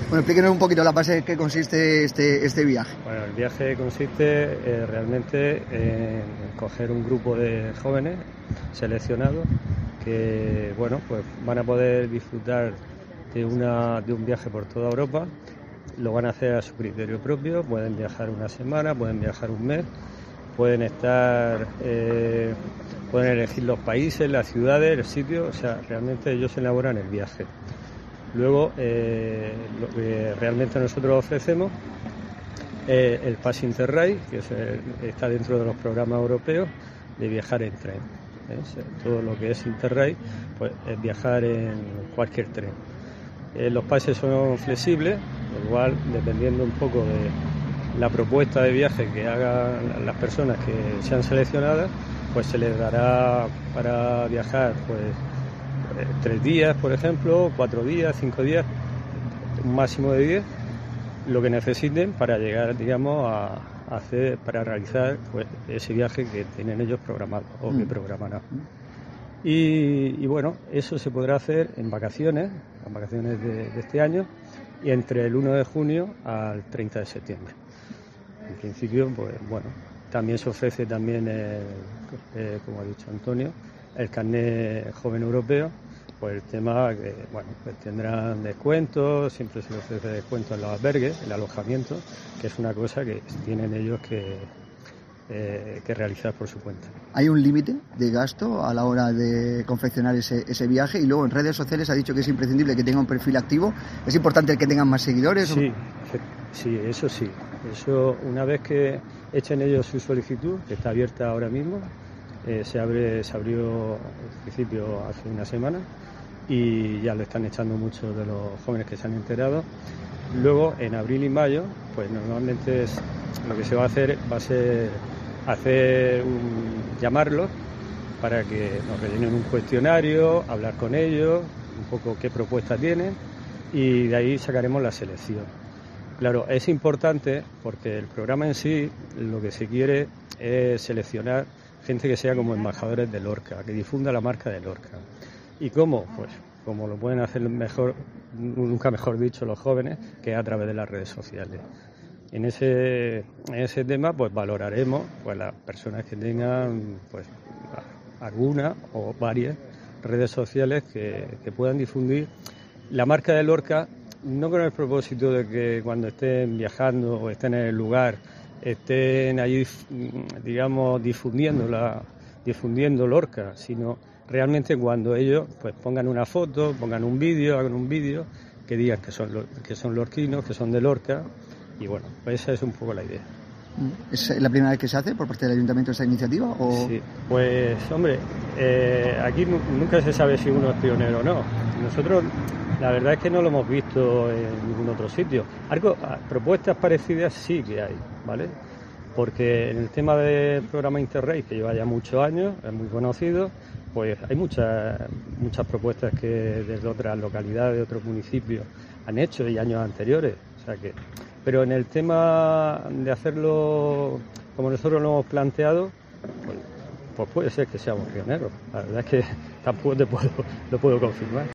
Bueno, explíquenos un poquito la base en qué consiste este viaje. Bueno, el viaje consiste realmente en coger un grupo de jóvenes seleccionados que, bueno, pues van a poder disfrutar de un viaje por toda Europa. Lo van a hacer a su criterio propio, pueden viajar una semana, pueden viajar un mes, pueden elegir los países, las ciudades, el sitio, o sea, realmente ellos elaboran el viaje. Luego, lo que realmente nosotros ofrecemos es el Pass Interrail, que está dentro de los programas europeos de viajar en tren. Todo lo que es Interrail, pues es viajar en cualquier tren. Los pases son flexibles, lo cual, dependiendo un poco de la propuesta de viaje que hagan las personas que sean seleccionadas, pues se les dará para viajar pues 3 días, por ejemplo, 4 días, 5 días, un máximo de 10, lo que necesiten para llegar, digamos, para realizar pues ese viaje que tienen ellos programado o que programarán. Y bueno, eso se podrá hacer en vacaciones de este año, y entre el 1 de junio al 30 de septiembre. En principio, pues bueno, también se ofrece como ha dicho Antonio, el carnet joven europeo, pues el tema que, bueno, pues tendrán descuentos, siempre se les ofrece descuentos en los albergues, el alojamiento, que es una cosa que tienen ellos que realizar por su cuenta. ¿Hay un límite de gasto a la hora de confeccionar ese viaje? Y luego en redes sociales ha dicho que es imprescindible que tenga un perfil activo. ¿Es importante que tengan más seguidores? Sí, eso sí. Eso, una vez que echen ellos su solicitud, que está abierta ahora mismo, se abrió al principio hace una semana, y ya lo están echando muchos de los jóvenes que se han enterado. Luego, en abril y mayo, pues normalmente lo que se va a hacer llamarlos para que nos rellenen un cuestionario, hablar con ellos, un poco qué propuesta tienen, y de ahí sacaremos la selección. Claro, es importante porque el programa en sí lo que se quiere es seleccionar gente que sea como embajadores de Lorca, que difunda la marca de Lorca. ¿Y cómo? Pues como lo pueden hacer mejor, nunca mejor dicho, los jóvenes, que a través de las redes sociales. En ese tema pues valoraremos pues las personas que tengan pues alguna o varias redes sociales que puedan difundir la marca de Lorca, no con el propósito de que cuando estén viajando o estén en el lugar estén allí, digamos, difundiendo Lorca, sino realmente cuando ellos pues pongan una foto, pongan un vídeo, hagan un vídeo que digan que son lorquinos, que son de Lorca. Y bueno, pues esa es un poco la idea. ¿Es la primera vez que se hace por parte del Ayuntamiento esta iniciativa? ¿O? Sí, pues hombre, aquí nunca se sabe si uno es pionero o no. Nosotros la verdad es que no lo hemos visto en ningún otro sitio. Propuestas parecidas sí que hay, ¿vale? Porque en el tema del programa Interrail, que lleva ya muchos años, es muy conocido, pues hay muchas propuestas que desde otras localidades, de otros municipios han hecho y años anteriores. O sea que, pero en el tema de hacerlo como nosotros lo hemos planteado, pues puede ser que seamos pioneros. La verdad es que tampoco lo puedo confirmar.